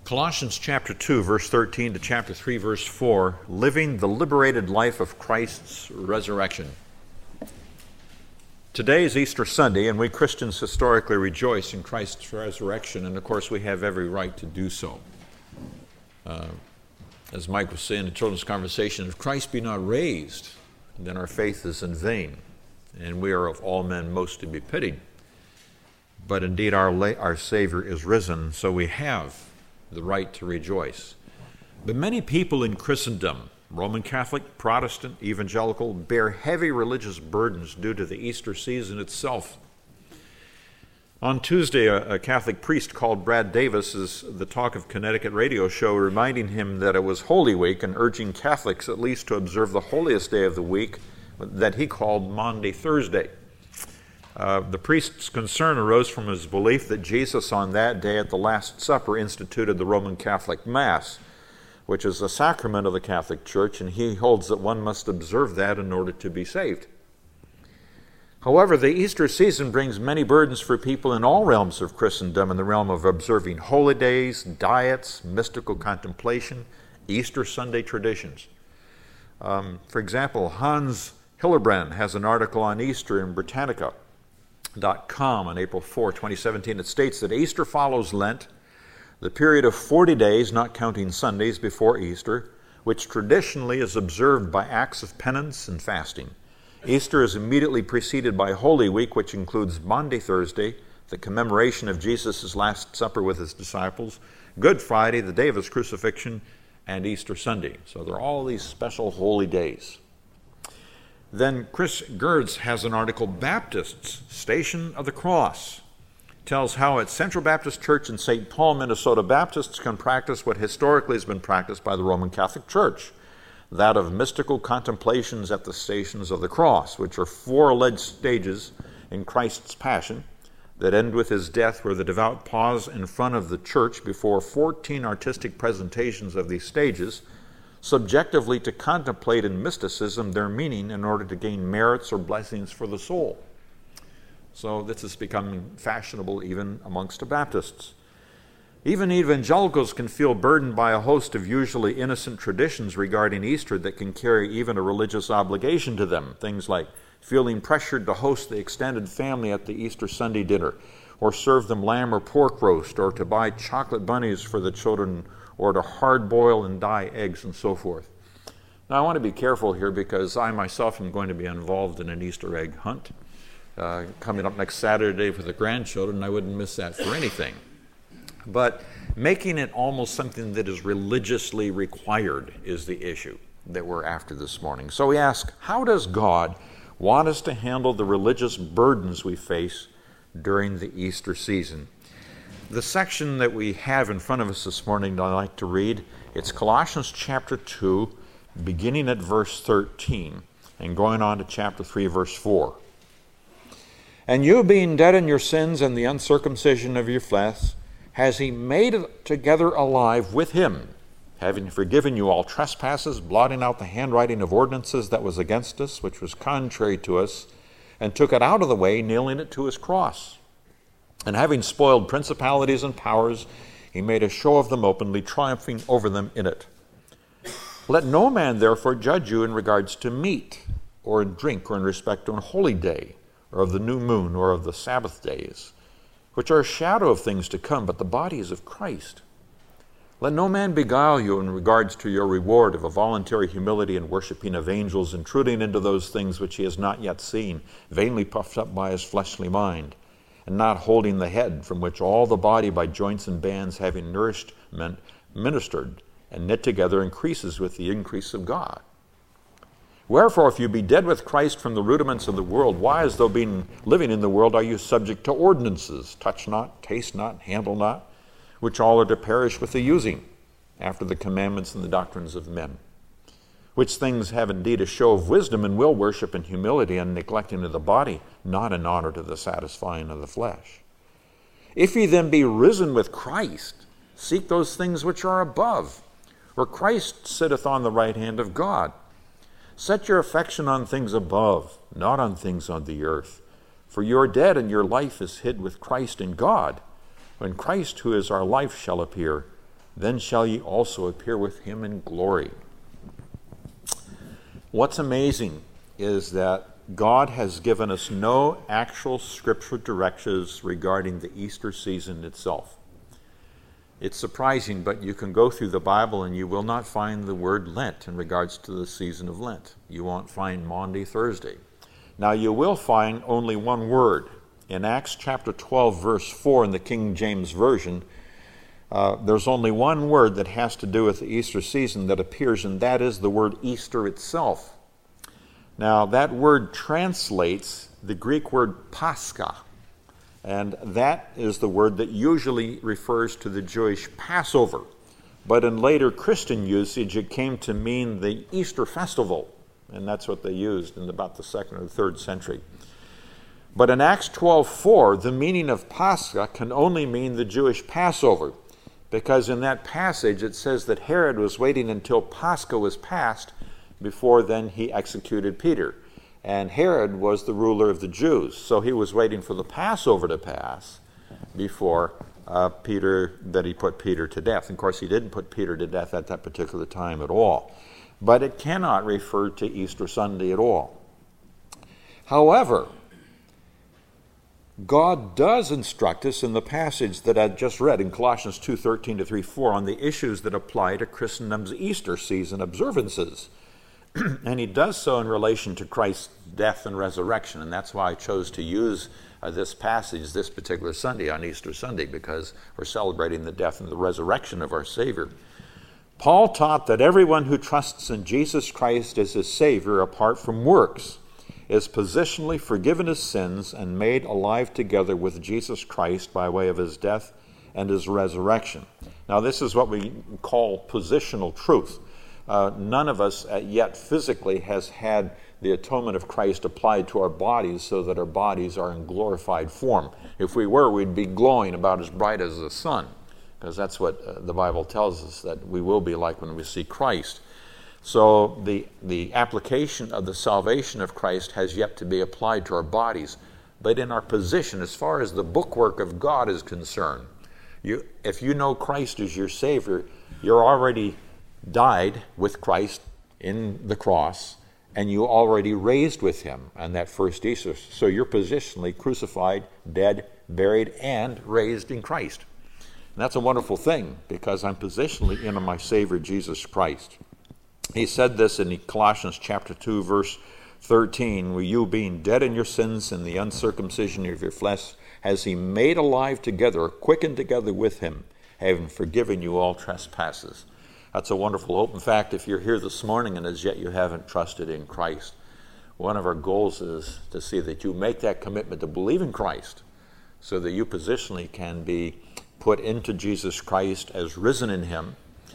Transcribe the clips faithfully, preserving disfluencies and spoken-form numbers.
Colossians chapter two, verse thirteen to chapter three, verse four, living the liberated life of Christ's resurrection. Today is Easter Sunday, and we Christians historically rejoice in Christ's resurrection, and of course we have every right to do so. Uh, as Mike was saying in the children's conversation, if Christ be not raised, then our faith is in vain, and we are of all men most to be pitied. But indeed our, la- our Savior is risen, so we have the right to rejoice. But many people in Christendom, Roman Catholic, Protestant, evangelical, bear heavy religious burdens due to the Easter season itself. On Tuesday, a, a Catholic priest called Brad Davis is the Talk of Connecticut radio show, reminding him that it was Holy Week and urging Catholics at least to observe the holiest day of the week that he called Maundy Thursday. Uh, the priest's concern arose from his belief that Jesus on that day at the Last Supper instituted the Roman Catholic Mass, which is a sacrament of the Catholic Church, and he holds that one must observe that in order to be saved. However, the Easter season brings many burdens for people in all realms of Christendom, in the realm of observing holy days, diets, mystical contemplation, Easter Sunday traditions. Um, for example, Hans Hillerbrand has an article on Easter in Britannica dot com on April fourth, twenty seventeen. It states that Easter follows Lent, the period of forty days, not counting Sundays, before Easter, which traditionally is observed by acts of penance and fasting. Easter is immediately preceded by Holy Week, which includes Maundy Thursday, the commemoration of Jesus' Last Supper with his disciples, Good Friday, the day of his crucifixion, and Easter Sunday. So there are all these special holy days. Then Chris Gerds has an article, Baptists, Station of the Cross. Tells how at Central Baptist Church in Saint Paul, Minnesota, Baptists can practice what historically has been practiced by the Roman Catholic Church, that of mystical contemplations at the Stations of the Cross, which are four alleged stages in Christ's Passion that end with his death, where the devout pause in front of the church before fourteen artistic presentations of these stages, subjectively to contemplate in mysticism their meaning in order to gain merits or blessings for the soul. So this is becoming fashionable even amongst the Baptists. Even evangelicals can feel burdened by a host of usually innocent traditions regarding Easter that can carry even a religious obligation to them. Things like feeling pressured to host the extended family at the Easter Sunday dinner, or serve them lamb or pork roast, or to buy chocolate bunnies for the children, or to hard boil and dye eggs and so forth. Now I want to be careful here because I myself am going to be involved in an Easter egg hunt. Uh, coming up next Saturday for the grandchildren, I wouldn't miss that for anything. But making it almost something that is religiously required is the issue that we're after this morning. So we ask, how does God want us to handle the religious burdens we face during the Easter season? The section that we have in front of us this morning that I'd like to read, it's Colossians chapter two, beginning at verse thirteen, and going on to chapter three, verse four. And you, being dead in your sins and the uncircumcision of your flesh, has he made together alive with him, having forgiven you all trespasses, blotting out the handwriting of ordinances that was against us, which was contrary to us, and took it out of the way, nailing it to his cross. And having spoiled principalities and powers, he made a show of them openly, triumphing over them in it. Let no man therefore judge you in regards to meat, or in drink, or in respect to an holy day, or of the new moon, or of the Sabbath days, which are a shadow of things to come, but the body is of Christ. Let no man beguile you in regards to your reward of a voluntary humility and worshiping of angels, intruding into those things which he has not yet seen, vainly puffed up by his fleshly mind, and not holding the head, from which all the body by joints and bands, having nourishment, ministered and knit together, increases with the increase of God. Wherefore, if you be dead with Christ from the rudiments of the world, why, as though being living in the world, are you subject to ordinances, touch not, taste not, handle not, which all are to perish with the using, after the commandments and the doctrines of men? Which things have indeed a show of wisdom and will worship in humility and neglecting of the body, not in honor to the satisfying of the flesh. If ye then be risen with Christ, seek those things which are above, where Christ sitteth on the right hand of God. Set your affection on things above, not on things on the earth. For you are dead, and your life is hid with Christ in God. When Christ, who is our life, shall appear, then shall ye also appear with him in glory. What's amazing is that God has given us no actual scriptural directions regarding the Easter season itself. It's surprising, but you can go through the Bible and you will not find the word Lent in regards to the season of Lent. You won't find Maundy Thursday. Now, you will find only one word. In Acts chapter twelve, verse four in the King James Version, uh, there's only one word that has to do with the Easter season that appears, and that is the word Easter itself. Now, that word translates the Greek word Pascha, and that is the word that usually refers to the Jewish Passover. But in later Christian usage, it came to mean the Easter festival, and that's what they used in about the second or third century. But in Acts twelve four, the meaning of Pascha can only mean the Jewish Passover, because in that passage it says that Herod was waiting until Pascha was passed before then he executed Peter. And Herod was the ruler of the Jews, so he was waiting for the Passover to pass before uh, Peter, that he put Peter to death. And of course, he didn't put Peter to death at that particular time at all. But it cannot refer to Easter Sunday at all. However, God does instruct us in the passage that I just read in Colossians two thirteen to three four on the issues that apply to Christendom's Easter season observances. And he does so in relation to Christ's death and resurrection. And that's why I chose to use uh, this passage this particular Sunday on Easter Sunday, because we're celebrating the death and the resurrection of our Savior. Paul taught that everyone who trusts in Jesus Christ as his Savior apart from works is positionally forgiven his sins and made alive together with Jesus Christ by way of his death and his resurrection. Now, this is what we call positional truth. Uh, none of us uh, yet physically has had the atonement of Christ applied to our bodies so that our bodies are in glorified form. If we were, we'd be glowing about as bright as the sun, because that's what uh, the Bible tells us that we will be like when we see Christ. So the, the application of the salvation of Christ has yet to be applied to our bodies. But in our position, as far as the bookwork of God is concerned, you, if you know Christ as your Savior, you're already died with Christ in the cross, and you already raised with him on that first Easter. So you're positionally crucified, dead, buried, and raised in Christ. And that's a wonderful thing, because I'm positionally in my Savior, Jesus Christ. He said this in Colossians chapter two, verse thirteen, where you being dead in your sins and the uncircumcision of your flesh, has he made alive together, or quickened together with him, having forgiven you all trespasses. That's a wonderful hope. In fact, if you're here this morning and as yet you haven't trusted in Christ, one of our goals is to see that you make that commitment to believe in Christ so that you positionally can be put into Jesus Christ as risen in him,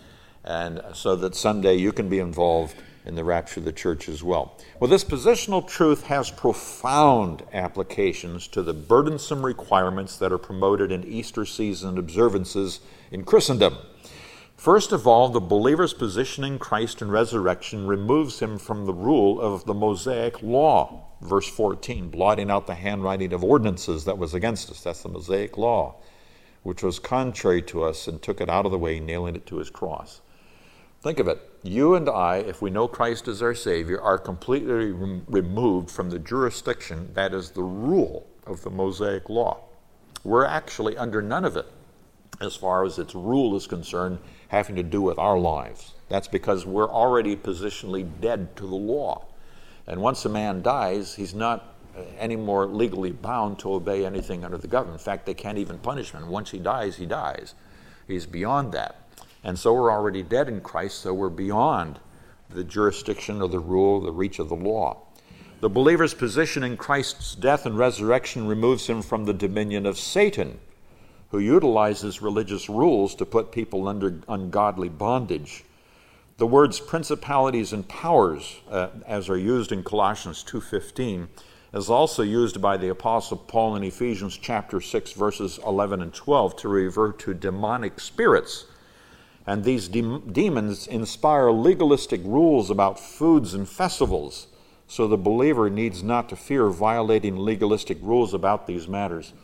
and so that someday you can be involved in the rapture of the church as well. Well, this positional truth has profound applications to the burdensome requirements that are promoted in Easter season observances in Christendom. First of all, the believer's position in Christ and resurrection removes him from the rule of the Mosaic law. Verse fourteen, blotting out the handwriting of ordinances that was against us. That's the Mosaic law, which was contrary to us, and took it out of the way, nailing it to his cross. Think of it. You and I, if we know Christ as our Savior, are completely re- removed from the jurisdiction, that is the rule of the Mosaic law. We're actually under none of it as far as its rule is concerned, having to do with our lives. That's because we're already positionally dead to the law. And once a man dies, he's not any more legally bound to obey anything under the government. In fact, they can't even punish him. Once he dies, he dies. He's beyond that. And so we're already dead in Christ, so we're beyond the jurisdiction or the rule, the reach of the law. The believer's position in Christ's death and resurrection removes him from the dominion of Satan, who utilizes religious rules to put people under ungodly bondage. The words principalities and powers, uh, as are used in Colossians two fifteen, is also used by the Apostle Paul in Ephesians chapter six, verses eleven and twelve, to refer to demonic spirits. And these de- demons inspire legalistic rules about foods and festivals, so the believer needs not to fear violating legalistic rules about these matters.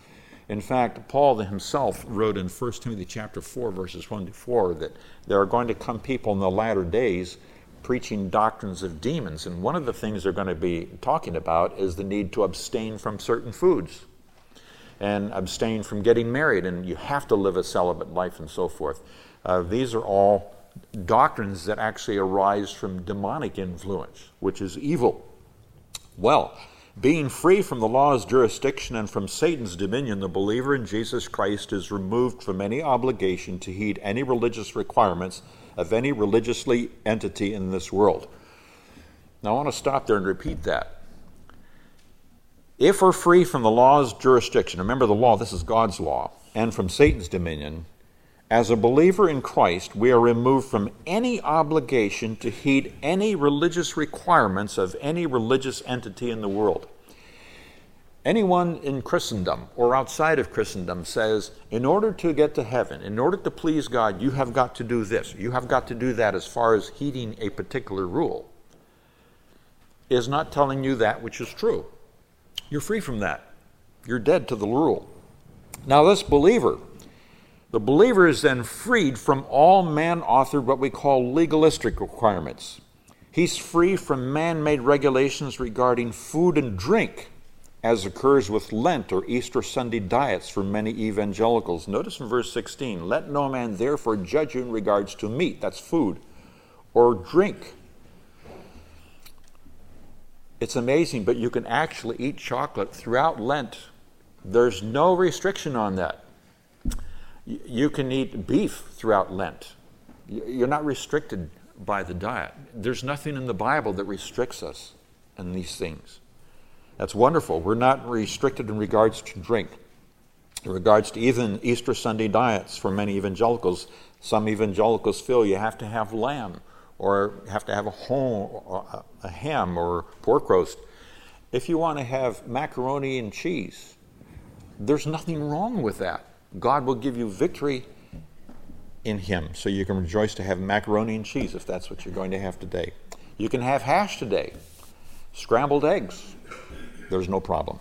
In fact, Paul himself wrote in First Timothy chapter four, verses one to four, that there are going to come people in the latter days preaching doctrines of demons. And one of the things they're going to be talking about is the need to abstain from certain foods and abstain from getting married, and you have to live a celibate life and so forth. Uh, these are all doctrines that actually arise from demonic influence, which is evil. Well, being free from the law's jurisdiction and from Satan's dominion, the believer in Jesus Christ is removed from any obligation to heed any religious requirements of any religiously entity in this world. Now I want to stop there and repeat that. If we're free from the law's jurisdiction, remember the law, this is God's law, and from Satan's dominion, as a believer in Christ, we are removed from any obligation to heed any religious requirements of any religious entity in the world. Anyone in Christendom or outside of Christendom says, in order to get to heaven, in order to please God, you have got to do this, you have got to do that as far as heeding a particular rule, is not telling you that which is true. You're free from that. You're dead to the rule. Now this believer, the believer is then freed from all man-authored, what we call legalistic requirements. He's free from man-made regulations regarding food and drink, as occurs with Lent or Easter Sunday diets for many evangelicals. Notice in verse sixteen, let no man therefore judge you in regards to meat, that's food, or drink. It's amazing, but you can actually eat chocolate throughout Lent. There's no restriction on that. You can eat beef throughout Lent. You're not restricted by the diet. There's nothing in the Bible that restricts us in these things. That's wonderful. We're not restricted in regards to drink. In regards to even Easter Sunday diets for many evangelicals, some evangelicals feel you have to have lamb or have to have a, whole, a ham or pork roast. If you want to have macaroni and cheese, there's nothing wrong with that. God will give you victory in Him, so you can rejoice to have macaroni and cheese if that's what you're going to have today. You can have hash today, scrambled eggs. There's no problem.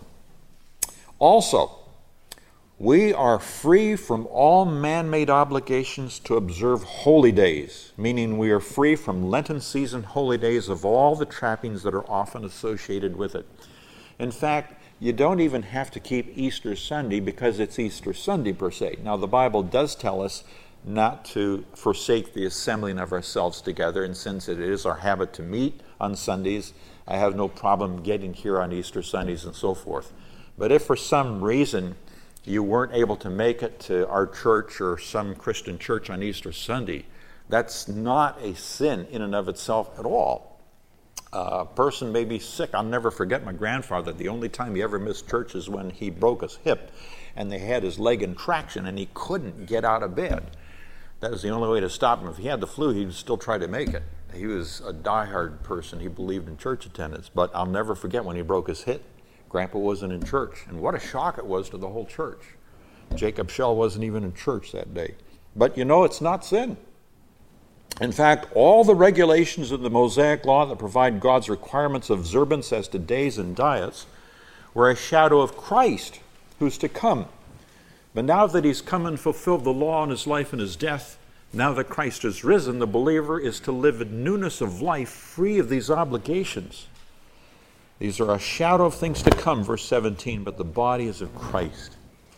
Also, we are free from all man-made obligations to observe holy days, meaning we are free from Lenten season holy days of all the trappings that are often associated with it. In fact, you don't even have to keep Easter Sunday because it's Easter Sunday per se. Now, the Bible does tell us not to forsake the assembling of ourselves together, and since it is our habit to meet on Sundays, I have no problem getting here on Easter Sundays and so forth. But if for some reason you weren't able to make it to our church or some Christian church on Easter Sunday, that's not a sin in and of itself at all. A person may be sick. I'll never forget my grandfather. The only time he ever missed church is when he broke his hip and they had his leg in traction and he couldn't get out of bed. That was the only way to stop him. If he had the flu, he'd still try to make it. He was a diehard person. He believed in church attendance. But I'll never forget when he broke his hip. Grandpa wasn't in church. And what a shock it was to the whole church. Jacob Shell wasn't even in church that day. But you know, it's not sin. In fact, all the regulations of the Mosaic Law that provide God's requirements of observance as to days and diets were a shadow of Christ, who's to come. But now that He's come and fulfilled the law in His life and His death, now that Christ is risen, the believer is to live in newness of life, free of these obligations. These are a shadow of things to come, verse seventeen, but the body is of Christ.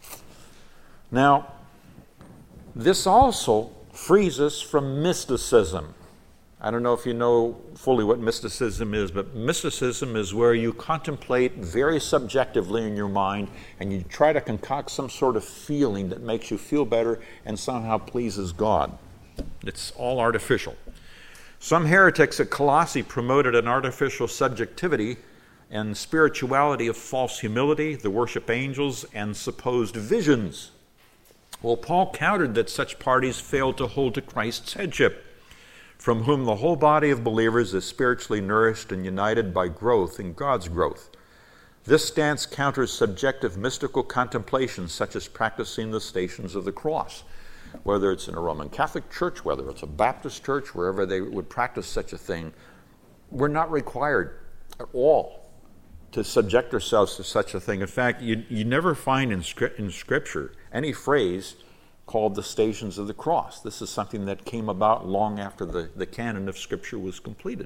Now, this also frees us from mysticism. I don't know if you know fully what mysticism is, but mysticism is where you contemplate very subjectively in your mind and you try to concoct some sort of feeling that makes you feel better and somehow pleases God. It's all artificial. Some heretics at Colossae promoted an artificial subjectivity and spirituality of false humility, the worship angels, and supposed visions. Well, Paul countered that such parties failed to hold to Christ's headship, from whom the whole body of believers is spiritually nourished and united by growth in God's growth. This stance counters subjective mystical contemplations such as practicing the Stations of the Cross, whether it's in a Roman Catholic church, whether it's a Baptist church, wherever they would practice such a thing. We're not required at all to subject ourselves to such a thing. In fact, you, you never find in, script, in Scripture any phrase called the Stations of the Cross. This is something that came about long after the, the canon of Scripture was completed.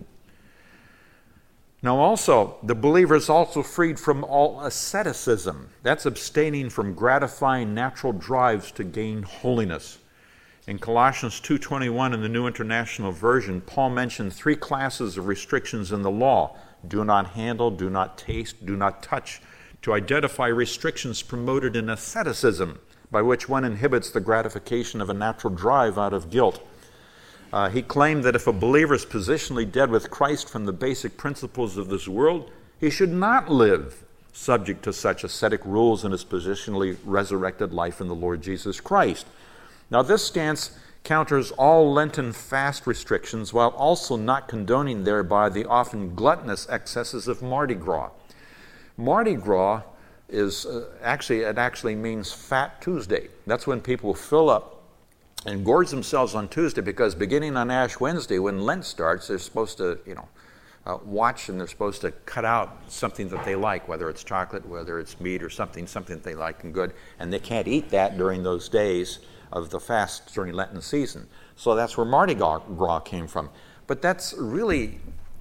Now also, the believer is also freed from all asceticism. That's abstaining from gratifying natural drives to gain holiness. In Colossians two twenty-one in the New International Version, Paul mentioned three classes of restrictions in the law: do not handle, do not taste, do not touch, to identify restrictions promoted in asceticism, by which one inhibits the gratification of a natural drive out of guilt. Uh, he claimed that if a believer is positionally dead with Christ from the basic principles of this world, he should not live subject to such ascetic rules in his positionally resurrected life in the Lord Jesus Christ. Now, this stance counters all Lenten fast restrictions while also not condoning thereby the often gluttonous excesses of Mardi Gras. Mardi Gras is uh, actually, it actually means Fat Tuesday. That's when people fill up and gorge themselves on Tuesday, because beginning on Ash Wednesday, when Lent starts, they're supposed to, you know, uh, watch, and they're supposed to cut out something that they like, whether it's chocolate, whether it's meat, or something, something that they like and good, and they can't eat that during those days of the fast during Lenten season. So that's where Mardi Gras came from. But that's really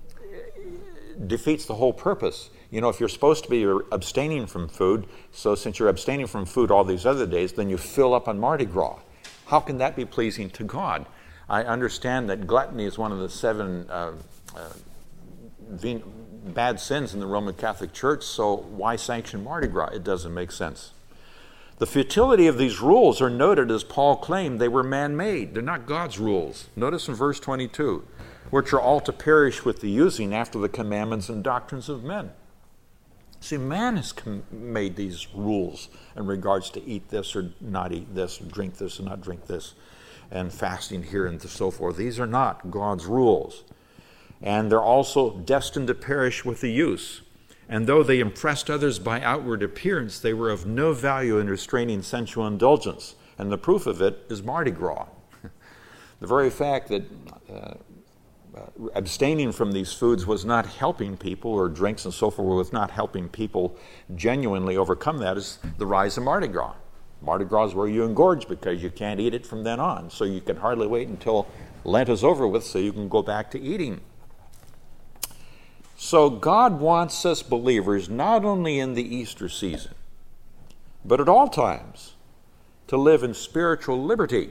defeats the whole purpose. You know, if you're supposed to be abstaining from food, so since you're abstaining from food all these other days, then you fill up on Mardi Gras. How can that be pleasing to God? I understand that gluttony is one of the seven uh, uh, ven- bad sins in the Roman Catholic Church, so why sanction Mardi Gras? It doesn't make sense. The futility of these rules are noted, as Paul claimed they were man-made. They're not God's rules. Notice in verse twenty-two, which are all to perish with the using after the commandments and doctrines of men. See, man has com- made these rules in regards to eat this or not eat this, drink this or not drink this, and fasting here and so forth. These are not God's rules. And they're also destined to perish with the use. And though they impressed others by outward appearance, they were of no value in restraining sensual indulgence. And the proof of it is Mardi Gras. The very fact that uh, uh, abstaining from these foods was not helping people, or drinks and so forth was not helping people genuinely overcome that, is the rise of Mardi Gras. Mardi Gras is where you engorge because you can't eat it from then on. So you can hardly wait until Lent is over with so you can go back to eating. So God wants us believers, not only in the Easter season, but at all times, to live in spiritual liberty.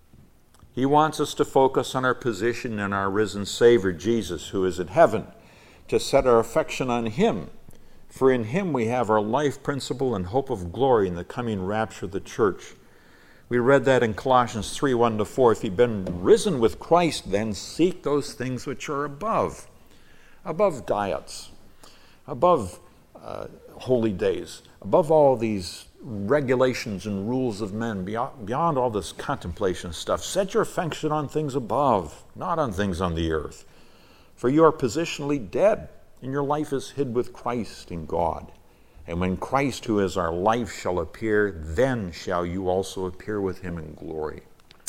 He wants us to focus on our position in our risen Savior, Jesus, who is in heaven, to set our affection on Him. For in Him we have our life principle and hope of glory in the coming rapture of the church. We read that in Colossians three, one to four. If you've been risen with Christ, then seek those things which are above. Above diets, above uh, holy days, above all these regulations and rules of men, beyond, beyond all this contemplation stuff. Set your affection on things above, not on things on the earth. For you are positionally dead, and your life is hid with Christ in God. And when Christ, who is our life, shall appear, then shall you also appear with Him in glory.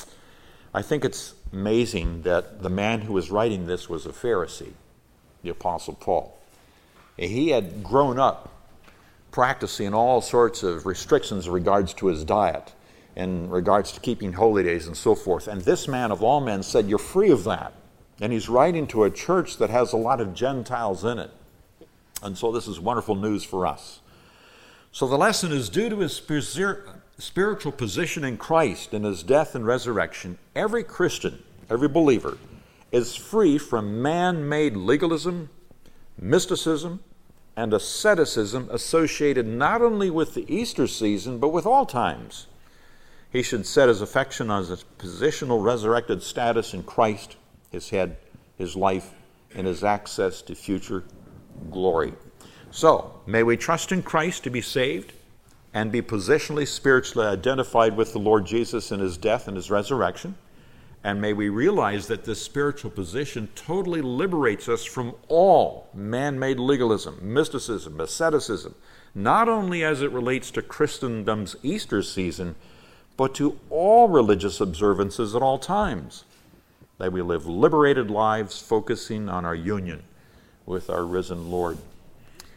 I think it's amazing that the man who was writing this was a Pharisee, the Apostle Paul. He had grown up practicing all sorts of restrictions in regards to his diet, in regards to keeping holy days and so forth. And this man of all men said, you're free of that. And he's writing to a church that has a lot of Gentiles in it. And so this is wonderful news for us. So the lesson is, due to his spiritual position in Christ and His death and resurrection, every Christian, every believer, is free from man-made legalism, mysticism, and asceticism associated not only with the Easter season, but with all times. He should set his affection on his positional resurrected status in Christ, His head, His life, and His access to future glory. So, may we trust in Christ to be saved and be positionally, spiritually identified with the Lord Jesus in His death and His resurrection. And may we realize that this spiritual position totally liberates us from all man-made legalism, mysticism, asceticism, not only as it relates to Christendom's Easter season, but to all religious observances at all times. That we live liberated lives focusing on our union with our risen Lord.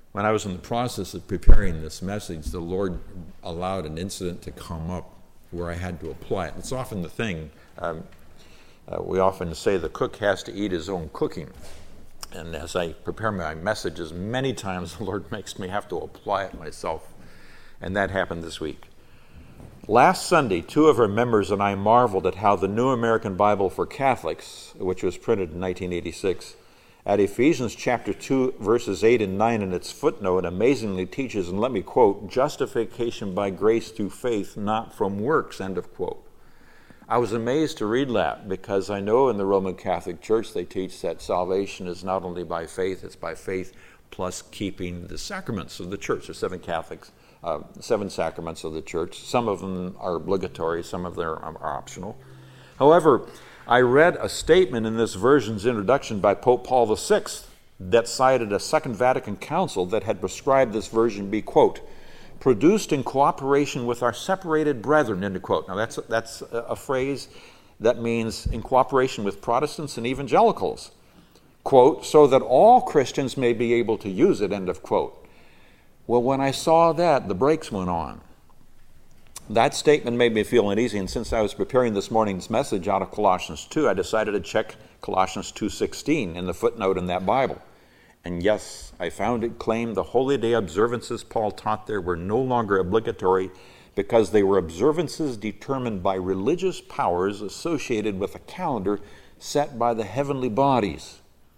When I was in the process of preparing this message, the Lord allowed an incident to come up where I had to apply it. It's often the thing, um, uh, we often say the cook has to eat his own cooking. And as I prepare my messages, many times the Lord makes me have to apply it myself. And that happened this week. Last Sunday, two of our members and I marveled at how the New American Bible for Catholics, which was printed in nineteen eighty-six, at Ephesians chapter two, verses eight and nine in its footnote, amazingly teaches, and let me quote, justification by grace through faith, not from works, end of quote. I was amazed to read that because I know in the Roman Catholic Church they teach that salvation is not only by faith, it's by faith plus keeping the sacraments of the church. There's seven Catholics, uh, seven sacraments of the church. Some of them are obligatory, some of them are optional. However, I read a statement in this version's introduction by Pope Paul the Sixth that cited a Second Vatican Council that had prescribed this version be, quote, produced in cooperation with our separated brethren, end quote. Now that's, that's a phrase that means in cooperation with Protestants and evangelicals, quote, so that all Christians may be able to use it, end of quote. Well, when I saw that, the brakes went on. That statement made me feel uneasy, and since I was preparing this morning's message out of Colossians two, I decided to check Colossians two sixteen in the footnote in that Bible. And yes, I found it claimed the holy day observances Paul taught there were no longer obligatory because they were observances determined by religious powers associated with a calendar set by the heavenly bodies.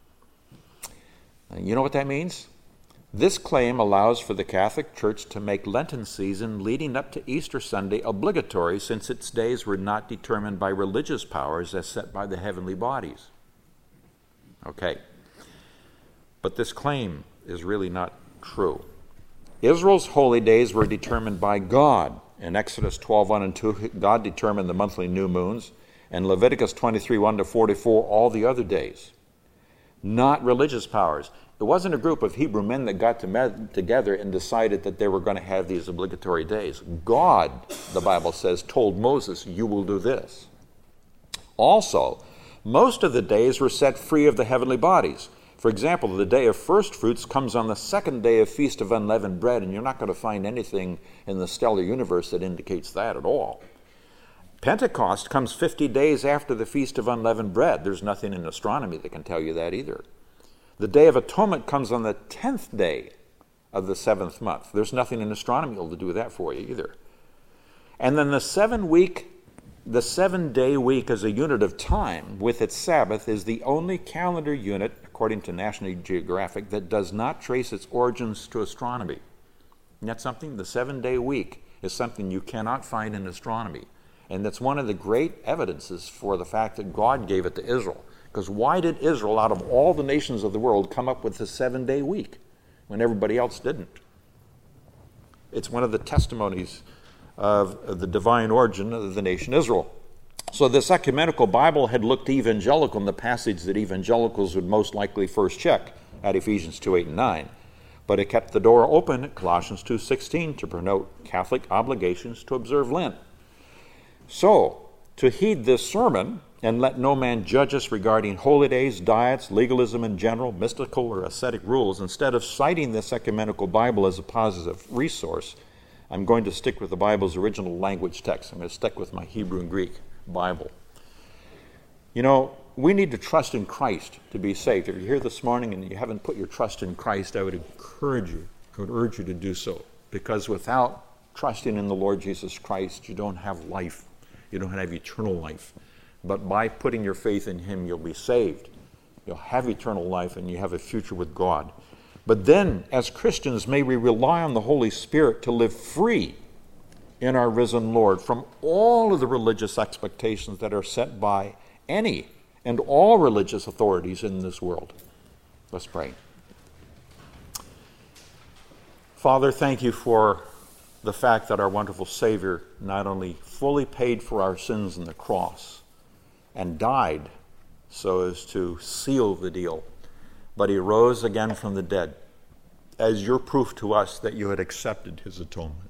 And you know what that means? This claim allows for the Catholic Church to make Lenten season leading up to Easter Sunday obligatory since its days were not determined by religious powers as set by the heavenly bodies. Okay. But this claim is really not true. Israel's holy days were determined by God. In Exodus twelve, one and two, God determined the monthly new moons, and Leviticus twenty-three, one to forty-four, all the other days. Not religious powers. It wasn't a group of Hebrew men that got to met together and decided that they were going to have these obligatory days. God, the Bible says, told Moses, you will do this. Also, most of the days were set free of the heavenly bodies. For example, the day of first fruits comes on the second day of Feast of Unleavened Bread, and you're not going to find anything in the stellar universe that indicates that at all. Pentecost comes fifty days after the Feast of Unleavened Bread. There's nothing in astronomy that can tell you that either. The Day of Atonement comes on the tenth day of the seventh month. There's nothing in astronomy to do that for you either. And then the seven week, the seven day week as a unit of time with its Sabbath is the only calendar unit, according to National Geographic, that does not trace its origins to astronomy. And that's something, the seven day week is something you cannot find in astronomy. And that's one of the great evidences for the fact that God gave it to Israel. Because why did Israel, out of all the nations of the world, come up with the seven-day week when everybody else didn't? It's one of the testimonies of the divine origin of the nation Israel. So this ecumenical Bible had looked evangelical in the passage that evangelicals would most likely first check at Ephesians two, eight, and nine. But it kept the door open at Colossians two sixteen to promote Catholic obligations to observe Lent. So, to heed this sermon, and let no man judge us regarding holy days, diets, legalism in general, mystical or ascetic rules, instead of citing this ecumenical Bible as a positive resource, I'm going to stick with the Bible's original language text. I'm going to stick with my Hebrew and Greek Bible. You know, we need to trust in Christ to be saved. If you're here this morning and you haven't put your trust in Christ, I would encourage you, I would urge you to do so. Because without trusting in the Lord Jesus Christ, you don't have life. You don't have eternal life. But by putting your faith in Him, you'll be saved. You'll have eternal life and you have a future with God. But then, as Christians, may we rely on the Holy Spirit to live free in our risen Lord from all of the religious expectations that are set by any and all religious authorities in this world. Let's pray. Father, thank you for the fact that our wonderful Savior not only fully paid for our sins on the cross and died so as to seal the deal, but He rose again from the dead as your proof to us that you had accepted His atonement.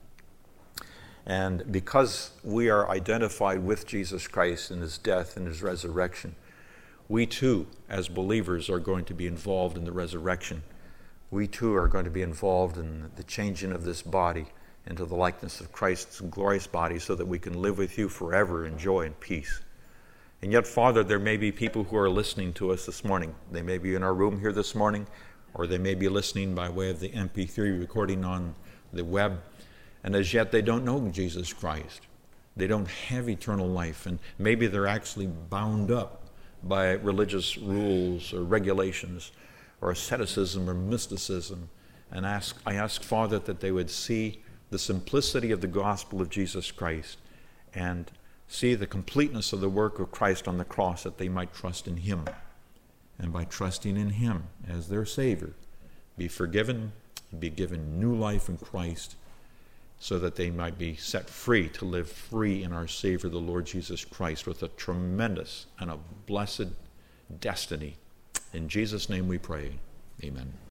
And because we are identified with Jesus Christ in His death and His resurrection, we too, as believers, are going to be involved in the resurrection we too are going to be involved in the changing of this body into the likeness of Christ's glorious body so that we can live with you forever in joy and peace. And yet, Father, there may be people who are listening to us this morning. They may be in our room here this morning, or they may be listening by way of the M P three recording on the web, and as yet they don't know Jesus Christ. They don't have eternal life, and maybe they're actually bound up by religious rules or regulations or asceticism or mysticism. And ask, I ask, Father, that they would see the simplicity of the gospel of Jesus Christ and see the completeness of the work of Christ on the cross, that they might trust in him. And by trusting in him as their Savior, be forgiven, be given new life in Christ, so that they might be set free to live free in our Savior, the Lord Jesus Christ, with a tremendous and a blessed destiny. In Jesus' name we pray. Amen.